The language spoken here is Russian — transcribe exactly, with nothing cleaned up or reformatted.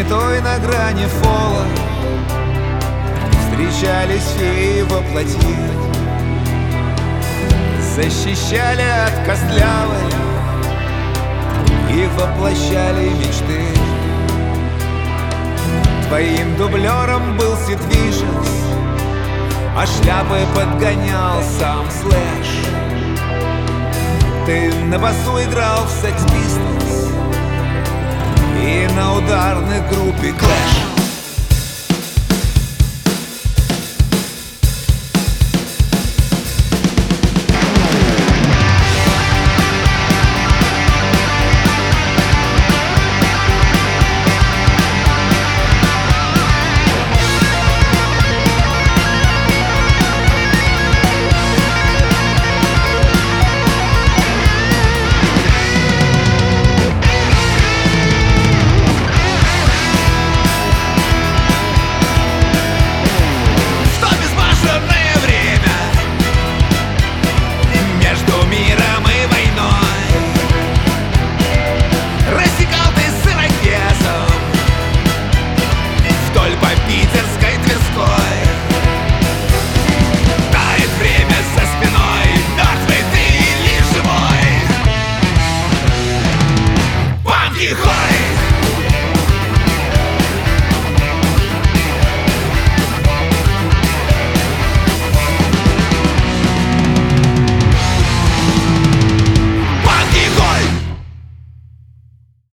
святой на грани фола встречались феи во плоти, защищали от костлявой, их воплощали мечты. Твоим дублером был Сид Вишес, а шляпы подгонял сам Слэш. Ты на басу играл в Sex Pistols и на ударной группе Clash. Тихо!